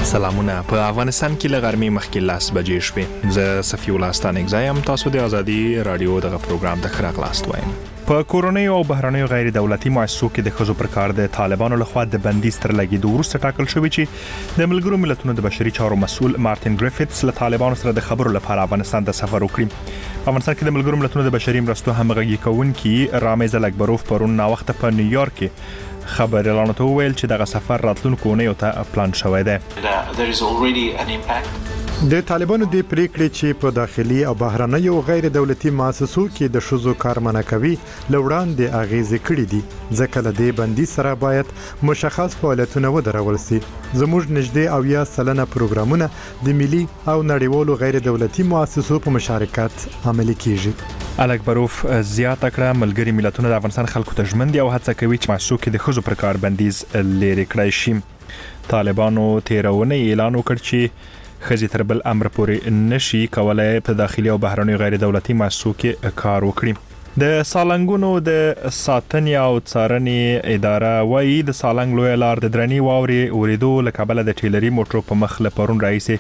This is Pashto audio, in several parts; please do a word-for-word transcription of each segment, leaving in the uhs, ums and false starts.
سلامونه. په افغانستان کې له غرمې مخکې لاس بجې شوې. زه صفي الله ستانک زایم. تاسو د ازادي رادیو دغه پروګرام د خراغ لاست وایم. په کورونی او بهرنیو غیر دولتي مؤسسو کې د خزو پر کار د طالبانو لخوا د بندیز تر لګیدو وروسته ټاکل شوی چې د ملګرو ملتونو د بشري چارو مسؤل مارټین ګریفټس له طالبانو سره د خبرو لپاره افغانستان ته سفر وکړي. په افغانستان کې د ملګرو ملتونو د بشري مرستو همغږي کوونکي رامیز الکبروف پرون نا وخت په نیویارک کې خبر اعلان ته ویل چې دغه سفر راتلونکو اونیو ته پلان شوی دی. د طالبانو د پریکړې چې په داخلي او بهرنیو غیر دولتي مؤسسو کې د شذو کارمنه کوي لوړان د اغیزې کړې دي، ځکه له دې بندي سره باید مشخص فعالیتونه ودرول شي. زموږ نږدې او یا سلنه پروګرامونه د ملي او نړیوالو غیر دولتي مؤسسو په مشارکت عملي کیږي. الکبروف زیاته کړه ملګری ملتونه د افغانستان خلکو ته ژمن دي او هڅه کوي چې مؤسسو کې د خزو پر کار بندیز لري کړی شي. طالبانو تیرونه اعلان وکړ چې خزي تر بل امر پورې نشي کولای په داخلي او بهرنیو غیر دولتي مؤسسو کې کار وکړي. د سالنګونو د ساتنې او څارنې اداره وايي د سالنګ لوی لار د درنی واوري اوریدو لکبل د ټیلري موټر په مخ له پرون رئیس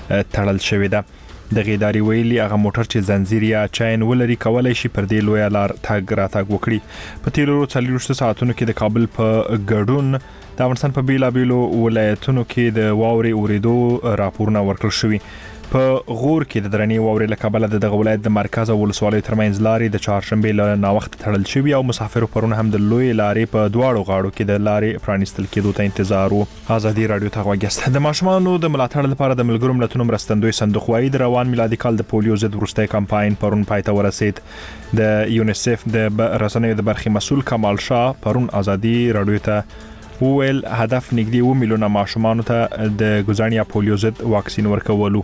تړل شوی ده. د غیداری ویلي هغه موټر چې زنجیر یا چاین ولري کولای شي پر دې لوی لار تاګ را تاګ وکړي. په تیرو څلور ساعتونو کې د کابل په ګډون د افغانستان په بیلا بیلو ولایتونو کې د واوري اوریدو راپورونه ورکړل شوی. په غور کې د درنی واوري لکبل د دغه ولایت د مرکز او ولسوالۍ ترمنځ لارې د چهارشنبه له ناوخت تړل شوی او مسافرو پرونه هم د لوی لارې په دواړو غاړو کې د لارې پرانیستل کېدو ته انتظار وو. ازادي رادیو ته غوښتل د ماشومانو د ملاتړ لپاره د ملګرو ملتونو مرستندوی صندوق وايي د روان میلادي کال د پولیو ضد وروستي کمپاین پرون پای ته ورسید. د یونیسف د رسنیو د برخې مسؤل کمال شاه پرون ازادي رادیو ته وویل هدف نږدې و میلیونه ماشومانو ته د ګزانیا پولیو ضد واکسین ورکولو.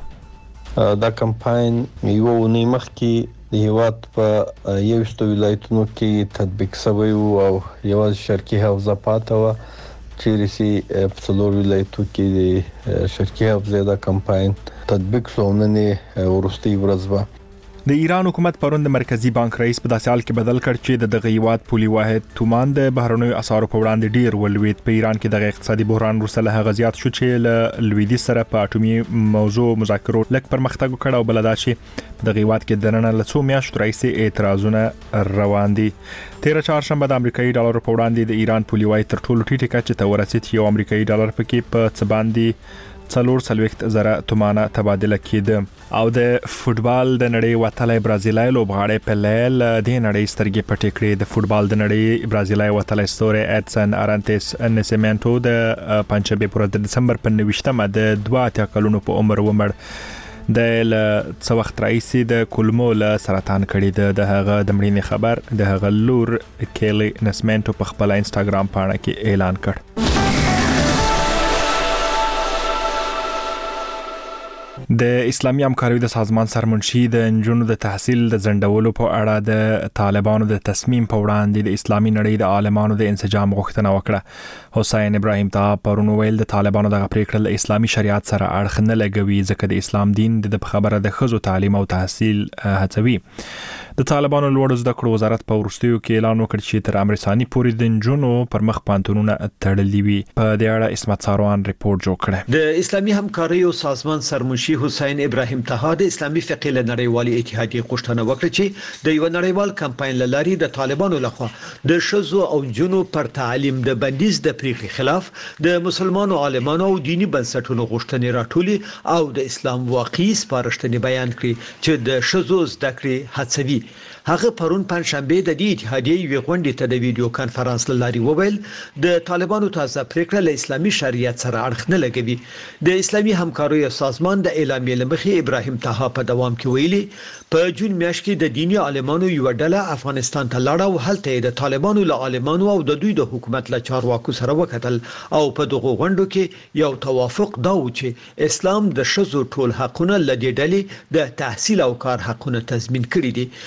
دا کمپاین یو ونی مخکې د هیواد په یوشتو ولایتونو کې تطبیق شوی او یو شرقي حوزه پاتې و چې رسي په څلور ولایتونو کې د شرقي حوزه دا کمپاین تطبیق شوونه ورستي ورځ. د ایران حکومت پرون د مرکزی بانک رئیس په داسې حال کې بدل کړ چې د دغه هیواد پولي واحد تومان د بهرنیو اسعارو په وړاندې ډیر ولوید. په ایران کې د اقتصادي بحران وروسته له هغه زیات شو چې له لویدي سره په اټومي موضوع مذاکرو لک پرمختګ وکړ او بلدا چې د هیواد کې د نن له څو میاشتو راځي اعتراضونه روان دي. تیر چهارشنبه د امریکایي ډالر په وړاندې د ایران پولي واحد تر ټولو ټیټه کچه ته ورسید. یو امریکایي ډالر پکې په څه باندې څلور سلويخت زره تومانه تبادله کېده. او د فوتبال د نړۍ وتلای برازیلای لوبغاړی پلل د نړۍ سترګې پټې کړې. د فوتبال د نړۍ برازیلای وتلای ستوري اډسن ارانتس نسمنټو د پنځمه پر د دسمبر په نوښتمه د دوه اتیا کلونو په عمر ومړ. د څو وخت راځي د کولمو له سرطان کړي د هغه د مړینې خبر د هغه لور کېلی نسمنټو په خپل انستګرام پاڼه کې اعلان کړ. د اسلامي همکارۍ د سازمان سرمنشي د انجونو د تحصیل د ځنډولو په اړه د طالبانو د تصمیم په وړاندې د اسلامي نړۍ د عالمانو د انسجام غوښتنه وکړه. حسین ابراهیم طه پرون ویل د طالبانو دغه پریکړه له اسلامي شریعت سره اړخ نه لګوي ځکه د اسلام دین د خبره د خزو تعلیم او تحصیل هڅوي. د طالبانو لوړ زده کړو وزارت په ورستیو کې اعلان وکړ چې تر امرساني پورې د انجونو پر مخ پانتونونه تړلي وي. په دې اړه اسمت ساروان ریپورت جوړ کړ. د اسلامي همکارۍ او سازمان سرمنشي حسین ابراهیم طه د اسلامي فقه له نړیوالي اتحادیې غوښتنه وکړه چې د یو نړیوال کمپاین لاري د طالبانو لخوا د شذو او جنو پر تعلیم د بندیز د پریکړې خلاف د مسلمانانو عالمانو او دینی بنسټونو غوښتنې راټولي او د اسلام واقعي سپارښتنې بیان کړي چې د شذو زده کړې هڅوي. هغه پرون پنځشنبه د دې اتحادیې وی غونډې ته د ویډیو کانفرنس لاري وویل د طالبانو تازه پریکړه له اسلامي شریعت سره اړخ نه لګوي. د اسلامي همکارۍ سازمان د اعلامیې لمخې ابراهیم طه په دوام کې ویلي په جون میاشت کې د دینی عالمانو یو ډله افغانستان ته لاړه او هلته د طالبانو له عالمانو او د دوی د حکومت له چارواکو سره وکتل او په دغه غونډو کې یو توافق دا و چې اسلام د شذو ټول حقونه لدې ډلې د تحصیل او کار حقونه تضمین کړي دي. د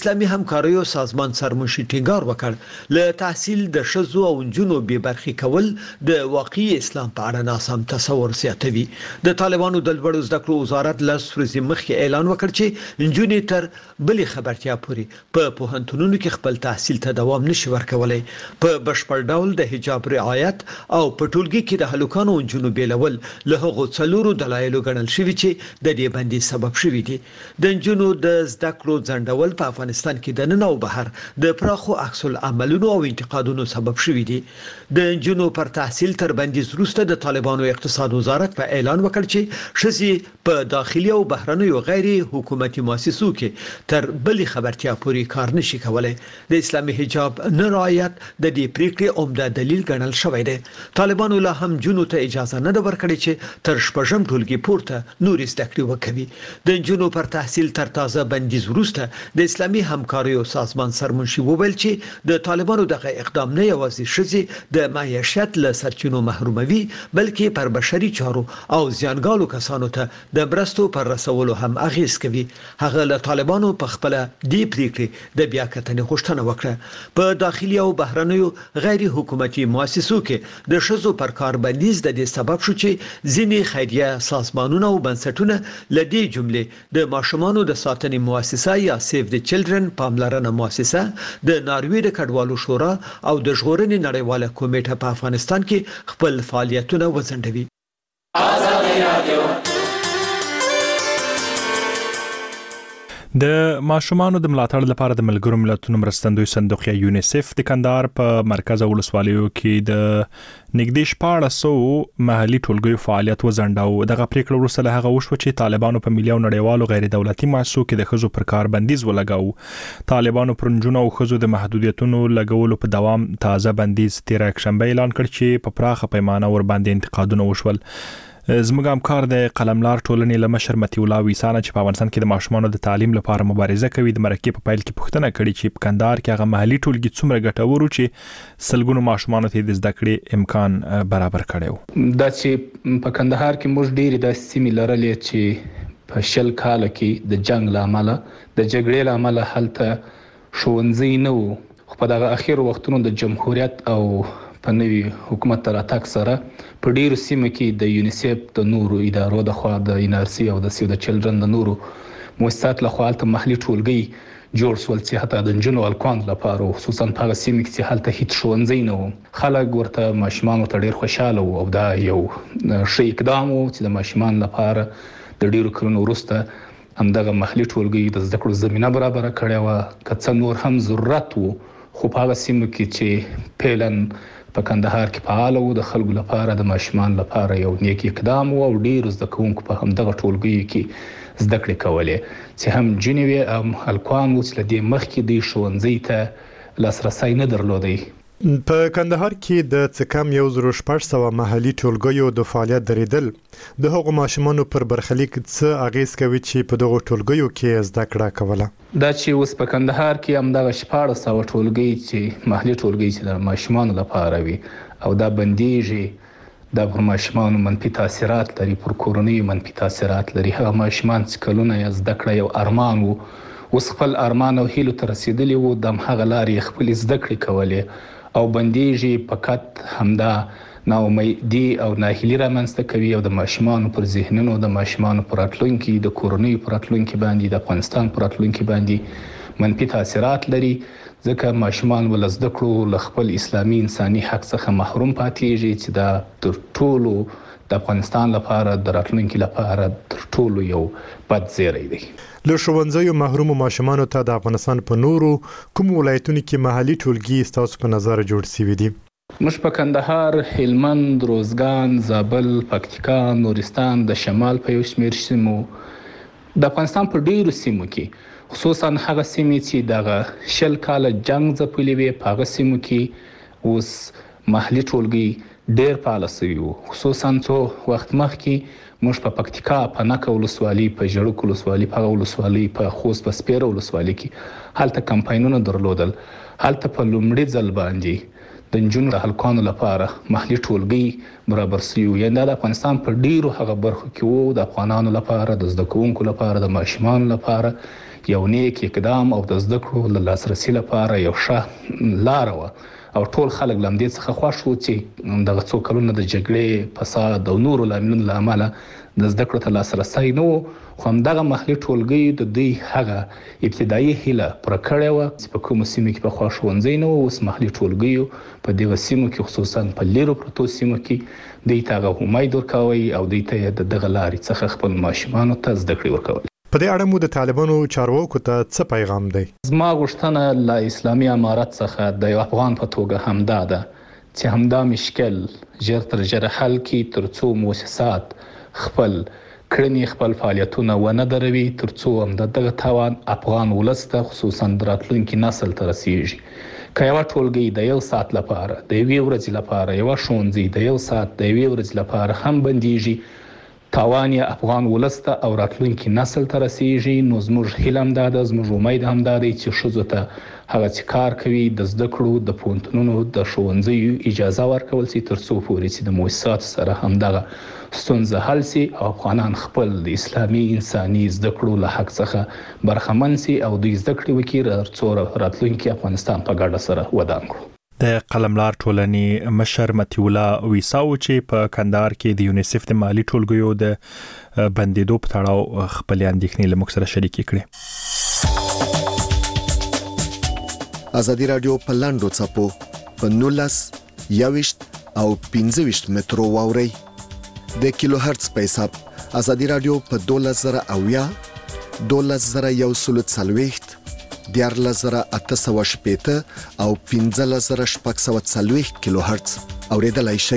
اسلامي همکاریو سازمان سرمنشي ټینګار وکړ له تحصیل د شذو او جنو به برخي کول د واقعي اسلام په اړه ناسم تصور زیاتوي. د طالبانو د لوړو زده کړو وزارت لاس ورځې مخکې اعلان وکړ چې جنونی تر بلې خبرتیا پورې په پوهنتونونو کې خپل تحصیل ته دوام نشي ورکولای. په بشپړ ډول د حجاب رعایت او په ټولګي کې د هلکانو او جنو بیلول له هغو څلورو دلایلو ګڼل شوی چې د دې باندې سبب شوی دي. د جنو د زده کړو ځنډول په افغانستان کې د نن او بهر د پراخو عکس العملونو او انتقادونو سبب شوی دي. د جنو پر تحصیل تر بندیز وروسته د طالبانو اقتصاد وزارت په اعلان وکړ چې شذې په داخلي او بهرنیو غیر حکومتي مؤسسو کې تر بلې خبرتیا پورې کار نشي کولای. د اسلامي حجاب نه رعایت د دې پریکړې عمده دلیل ګڼل شوی دی. طالبانو لا هم جنو ته اجازه نه ده ورکړې چې تر شپږم ټولګي پورته نور زده کړې وکوي. د جنو پر تحصیل تر تازه بندیز وروسته د اسلامي همکاریو سازمان سرمنشي وویل چې د طالبانو دغه اقدام نه یوازې شذې د معیشت له سرچینو محروموي بلکې پر بشري چارو او زیانګالو کسانو ته د برستو پر رسولو هم اغیز کوي. هغه له طالبانو په خپل دی پریکړې د بیا کتنې غوښتنه وکړه. په داخلي او بهرنیو غیر حکومتي مؤسسو کې د شذو پر کار بندیز د دې سبب شو چې ځینې خیریه سازمانونه او بنسټونه لدې جملې د ماشومانو د ساتنې مؤسسه یا سیف د چلډرن پاملرنه مؤسسه د ناروې د کډوالو شورا او د ژغورنې نړیواله کمیټه په افغانستان کې خپل فعالیتونه وځنډوي. د ماشومانو د ملاتړ لپاره د ملګرو ملتونو مرستندوی صندوق یا یونیسف د کندهار په مرکز ولسوالیو کې د نږدې شپاړس سوه محلي ټولګیو فعالیت وځنډاوه. دغه پریکړه وروسته له هغه وشوه چې طالبانو په ملي او نړیوالو غیر دولتي مؤسسو کې د ښځو پر کار بندیز ولګاوه. طالبانو پر نجونو او ښځو د محدودیتونو لګولو په دوام تازه بندیز تیر یکشنبه اعلان کړ چې په پراخه پیمانه ور باندې انتقادونه وشول. زموږ همکار د قلملار ټولنې له مشر متي الله ویسانه چې په افغانستان کې د ماشومانو د تعلیم لپاره مبارزه کوي د مرکې په پیل کې پوښتنه کړې چې په کندهار کې هغه محلي ټولګي څومره ګټور و چې سلګونو ماشومانو ته د زده کړې امکان برابر کړی. دا چې په کندهار کې موږ ډېری د سیمې لرلې چې په شل کال کې د جنگ لامل د جګړې لامل هلته ښوونځي نه وو. خو په دغه اخیر وختونو د جمهوریت او په نوي حکومت تر اتاک سره په ډیرو سیمو کې د یونیسف د نورو ادارو د خوا د ان ار سی او د سیو د چلډرن د نورو مؤسسات له خوا ته محلي ټولګي جوړ شول چې حتی د جنو الکوان لپاره خصوصا په هغه سیمو کې چې هلته هیڅ ښوونځي نه وو. خلک ورته ماشومان ته ډیر خوشاله وو او دا یو ښه اقدام وو چې د ماشومان لپاره د ډیرو کلونو وروسته همدغه محلي ټولګي د زده کړو زمينه برابر کړې و. که څه نور هم ضرورت وو خو په هغه سیمو کې چې پیلن په کندهار کې فعال وو د خلکو لپاره د ماشومان لپاره یو نیک اقدام وو او ډیر زده کوونکو په همدغه ټولګي کې زده کړې کولې چې هم جنوي او هلکان وو چې له دې مخکې د ښوونځي ته لاسرسی نه درلودی. په کندهار کې د څکم یو زره شپږ سوه محلي ټولګیو د فعالیت درېدل د هغو ماشومانو پر برخلیک څه اغیز کوي چې په دغه ټولګیو کې زده کړه کوله. دا چې اوس په کندهار کې هم دغه شپاړس سوه ټولګي چې محلي ټولګي چې د ماشومانو لپاره وي او دا بندیږي دا پر ماشومانو منفي تاثیرات لري، پر کورنیو منفي تاثیرات لري. هغه ماشومان چې کلونه یې زده کړه یو ارمان وو اوس خپل ارمان او هیلو ته رسیدلی وو د هغه لارې خپل زده کړې کولې او بندیږي فقط همدا ناامیدي او ناهیلي رامنځته کوي او د ماشومانو پر ذهنونو د ماشومانو پر راتلونکي د کورنیو پر راتلونکي باندې د افغانستان پر راتلونکي باندې منفي تاثیرات لري ځکه ماشومان ول زده کړو له خپل اسلامي انساني حق څخه محروم پاتېږي چې دا تر ټولو د افغانستان لپاره د راتلونکي لپاره تر ټولو یو بد زیری دی. له ښوونځیو محروم ماشومانو ته د افغانستان په نورو کوم ولایتونو کې محلي ټولګي ستاسو په نظر جوړ شوي دي؟ موږ په کندهار، هلمند، روزګان، زابل، پکتیکا، نورستان د شمال په یو شمېر سیمو د افغانستان په ډیرو سیمو کې خصوصا هغه سیمې چې دغه شل کاله جنگ ځپلي وي په هغه سیمو کې اوس محلي ټولګي ډیر فعال شوي وو. خصوصا څو وخت مخکې موږ په پکتیکا، په نکه ولسوالي، په ژړک ولسوالي، په ولسوالي په خوست په سپیره ولسوالي کې هلته کمپاینونه درلودل. هلته په لومړي ځل باندې د نجونو د هلکانو لپاره محلي ټولګي برابر شوي وو. یعنې د افغانستان په ډیرو هغه برخو کې وو د افغانانو لپاره، د زده کوونکو لپاره، د ماشومانو لپاره یو نیک اقدام او د زده کړو له لاسرسي لپاره یو ښه لار و او ټول خلک لمدې څخه خوښ وو چې دغه څو کلونه د جګړې فساد او نورو لاملونو له امله د زده کړو ته لاسرسی نه و خو همدغه محلي ټولګي د دوی هغه ابتدایي هیله پوره کړې وه چې په کومو سیمو کې پخوا ښوونځی نه و اوس محلي ټولګیو په دغه سیمو کې خصوصا په لیرو پرتو سیمو کې دوی ته هغه امید ورکوي او دوی ته د دغه لارې څخه خپل ماشومانو ته زده کړې ورکول. په دې اړه مو د طالبانو چارواکو ته څه پیغام دی؟ زما غوښتنه له اسلامي امارت څخه د یو افغان په توګه همدا ده چې همدا مشکل ژر تر ژره حل کړي ترڅو مؤسسات خپل کړنې خپل فعالیتونه ونه دروي ترڅو هم دغه تاوان افغان ولس ته خصوصا د راتلونکي نسل ته رسیږي. که یو ټولګي د یو ساعت لپاره د یوې ورځې لپاره یو ښوونځي د یو ساعت د یوې ورځې لپاره هم بنديږي تاوان یې افغان ولس ته او راتلونکي نسل ته رسیږي نو زموږ هیله هم دا ده زموږ امید هم دا دی چې ښځو ته هغه چې کار کوي د زده کړو د پوهنتونونو د ښوونځیو اجازه ورکول شي ترڅو پورې چې د مؤسساتو سره همدغه ستونزه حل شي او افغانان خپل د اسلامي انساني زده کړو له حق څخه برخمن شي او دوی زده کړې وکړي ترڅو راتلونکي افغانستان په ګډه سره ودان کړو. د قلملار ټولنې مشر متي الله ویساو چې په کندهار کې د یونیسف د مالی ټولګیو د بندیدو په تړاو خپل اندېښنې له موږ سره شریکې کړې. ازادي رادیو په لاندو چپو په نولس یوشت او پنځه ویشت مترو واوري د کیلو هرتز په حساب ازادي رادیو په دولس زره اویا دولس زره یو سل څلوېښت دیارلس زره اته سوه شپېته او پنځلس زره شپږ سوه څلوېښت کیلو هرتز اوریدلای شئ.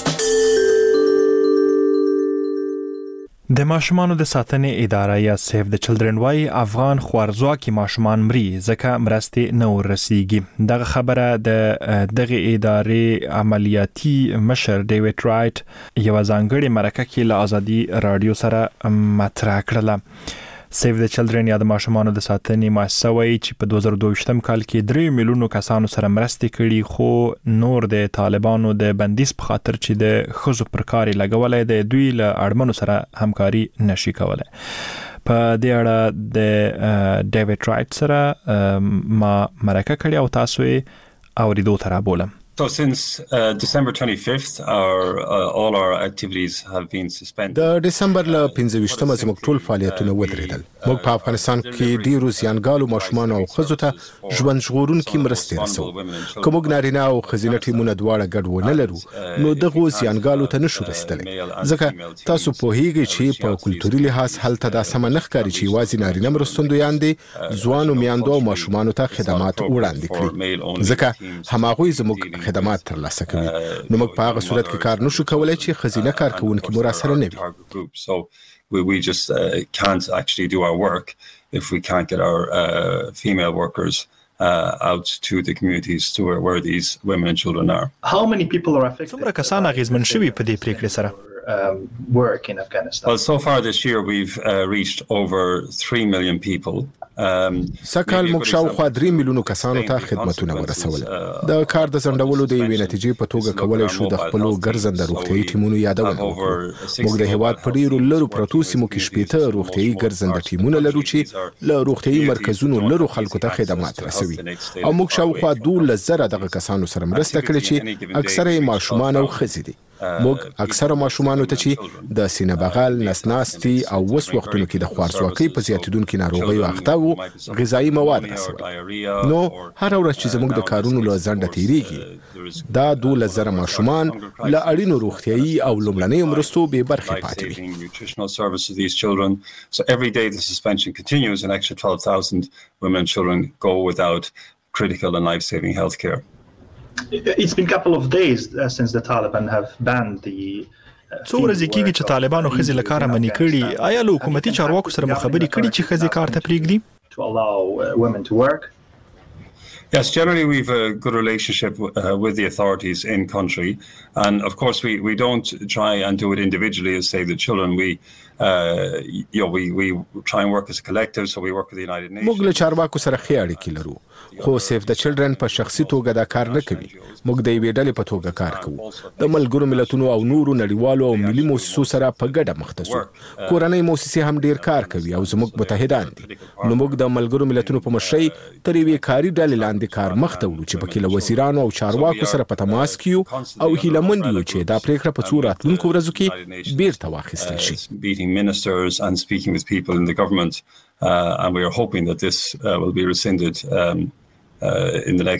د ماشومانو د ساتنې اداره یا سیف د چلډرن وايي افغان خوارځواکي ماشومان مري ځکه مرستې نه ورسیږي. دغه خبره د دغه ادارې عملیاتي مشر ډیوډ رایټ یو ځانګړي مرکه کې له ازادي رادیو سره مطرح کړله. سیف د چلډرن یا د ماشومانو د ساتنې مؤسسه وایي چې په دوه زره دوه ویشتم کال کې درې میلیونو کسانو سره مرستې کړي خو نور د طالبانو د بندیز په خاطر چې د ښځو پر کار لګولای د دوی له اړمنو سره همکاري نشي کولای. په دې اړه د ډیوډ رایټ سره ما مرکه کړې او تاسو یې اوریدو ته رابولم. So since uh, December twenty-fifth, our uh, all our activities have been suspended. د دسمبر ل پنځه ویشتمه زموږ ټول فعالیتونه ودرېدل. موږ په افغانستان کې ډیرو زیانګالو ماشومان او ښځو ته ژوند ژغورونکي مرستې رسو. که موږ نارینه او ښځینه ټیمونه دواړه ګډ ونه لرو نو دغو زیانګالو ته نشو رسیدلی ځکه تاسو پوهیږئ چې په کلتوري لحاظ هلته دا سمه نه ښکاري چې یوازې نارینه مرستندویان دي ځوانو میندو او ماشومانو ته خدمات وړاندې کړي ځکه هماغوی زموږ خدمات ترلاسه کوي نو موږ په هغه صورت کې کار نشو کولای چې ښځینه کارکوونکي مو راسره نه وي. We, we just uh, can't actually do our work if we can't get our uh, female workers uh, out to the communities to where, where these women and children are. How many people are affected? څومره کسان اغیزمن شوي په دې پریکړې سره؟ Um, work in Afghanistan. Well, so far this year we've uh, reached over three million people. سکهال موږ شاوخوا درې میلیونو کسانو ته خدمتونه ورسول. د کار د ځنډولو د یوې نتیجې په توګه کولای شو د خپلو ګرځنده روغتیايي ټیمونو یادونه وکړو. موږ د هیواد په ډیرو لرو پرتو سیمو کې شپېته روغتیايي ګرځنده ټیمونه لرو چې له روغتیايي مرکزونو لرو خلکو ته خدمات رسوي او موږ شاوخوا دولس زره دغه کسانو سره مرسته کړې چې اکثره یې ماشومان او ښځې دي. موږ اکثره ماشومانو ته چې د سینه بغل نسناستي او وس وختونو کې د خوارځواکۍ په زیاتیدونکو ناروغیو اخته وو غذایی مواد رسول. نو هر ورځ چې زموږ د کارونو له ځنډه تیریږي دا دولس زره ماشومان له اړینو روغتیايي او لومړنیو مرستو بې برخې پاتې وي. So every day the suspension continues and extra twelve thousand women and children go without critical and life-saving health care. It's been a couple of days uh, since the Taliban have banned the څو ورځې کېږي چې طالبانو ښځې له کاره منې کړي. آیا له حکومتي چارواکو سره مو خبرې کړي چې ښځې کار ته پرېږدي؟ To allow uh, women to work. Yes, generally we've a good relationship w- uh, with the authorities in country, and of course we, we don't try and do it individually as Save the Children. We uh, you know, we we try and work as a collective, so we work with the United Nations. موږ له چارواکو سره ښې اړیکې لرو، خو سیف د چلډرن په شخصي توګه دا کار نه کوي. موږ د یوې ډلې په توګه کار کوو، د ملګرو ملتونو او نورو نړیوالو او ملي مؤسسو سره په ګډه مخ ته ځو. کورنۍ مؤسسې هم ډیر کار کوي او زموږ متحدان دي. نو موږ د ملګرو ملتونو په مشرۍ تر یوې کاري ډلې لاندې کار مخ ته وړو چې پکې له وزیرانو او چارواکو سره په تماس کې یو او هیلهمند یو چې دا پریکړه په څو راتلونکو ورځو کې بیرته واخیستل شي. Meeting ministers and speaking with people in the government, uh, and we are hoping that this uh, will be rescinded um, uh, in the next